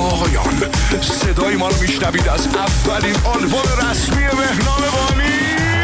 آقایان، صدای ما رو میشنوید از اولین آلبوم رسمی مهنام بانی.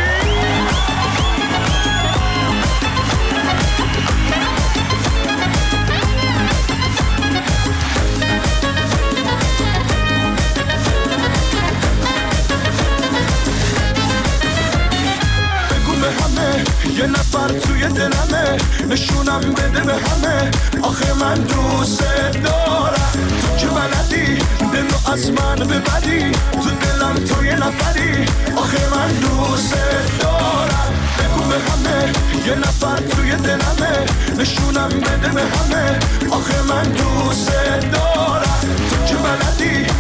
همه یه نفر توی دلمه، نشونم بده به همه آخه من دوست دارم. تو که بلدی دلو از من ببری، تو دلم تو یه نفری آخه من دوست دارم. بگو به همه یه نفر توی دلمه، نشونم بده به همه آخه من دوست دارم. تو که بلدی